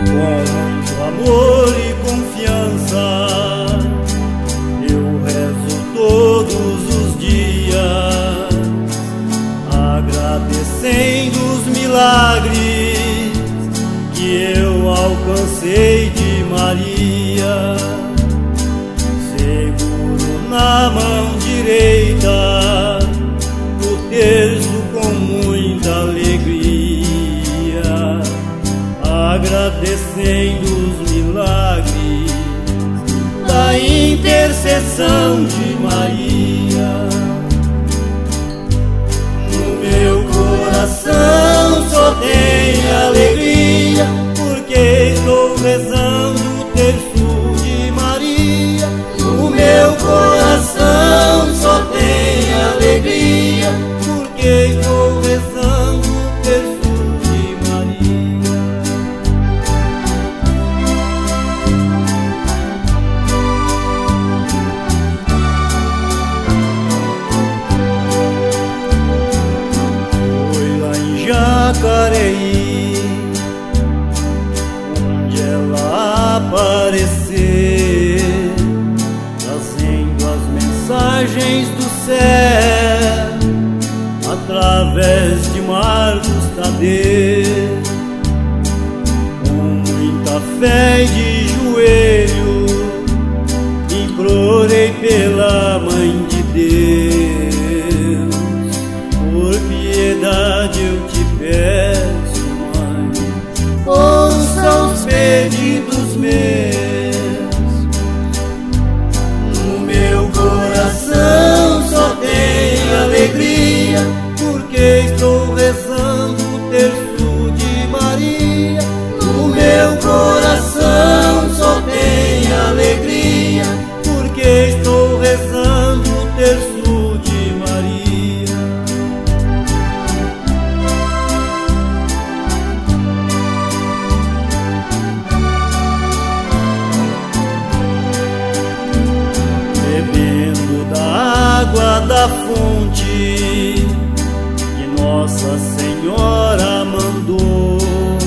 Com amor e confiança eu rezo todos os dias, agradecendo os milagres que eu alcancei de Maria. Seguro na mão direita o terço com muita alegria, agradecendo os milagres da intercessão de Maria. No meu coração só tem alegria, porque estou rezando o terço de Maria. No meu coração só tem alegria, porque estou rezando o terço de Maria. Foi lá em Jacareí onde ela apareceu, trazendo as mensagens do céu através de Marcos Tadeu. Com muita fé e de joelho implorei pela Mãe de Deus. Por piedade eu te peço, Mãe, ouça os pedidos meus. No meu coração só tem alegria, porque estou rezando o terço de Maria. No meu coração só tem alegria, porque estou rezando o terço de Maria. Bebendo da água da fonte que Nossa Senhora mandou,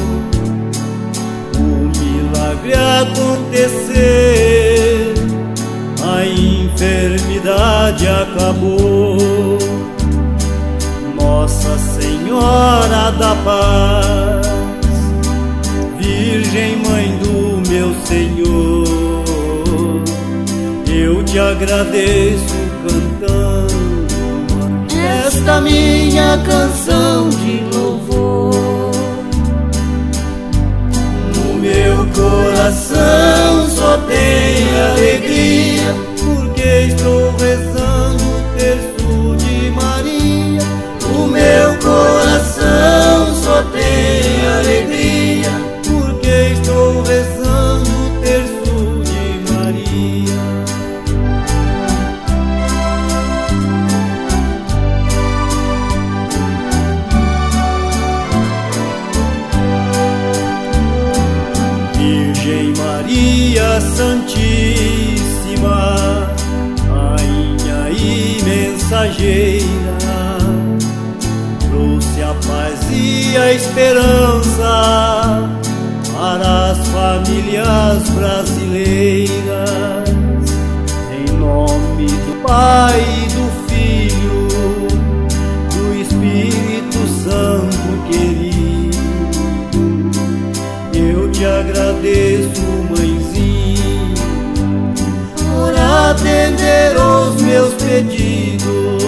o milagre aconteceu, a enfermidade acabou. Nossa Senhora da Paz, Virgem Mãe do meu Senhor, eu te agradeço cantando esta minha canção de louvor. No meu coração só tem alegria, porque estou rezando o terço de Maria. No meu coração só tem alegria, porque estou rezando o terço de Maria. Virgem Maria Santíssima, Rainha e mensageira, trouxe a paz e a esperança para as famílias brasileiras. Em nome do Pai e do Filho, do Espírito Santo querido, eu te agradeço, Mãezinha, por atender os meus pedidos.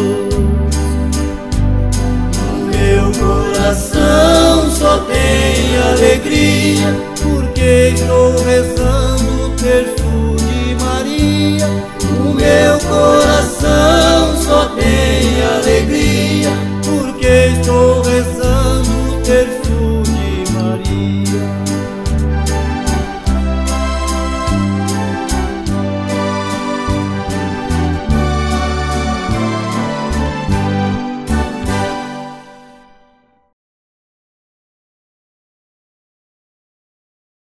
No meu coração só tem alegria, porque estou rezando o terço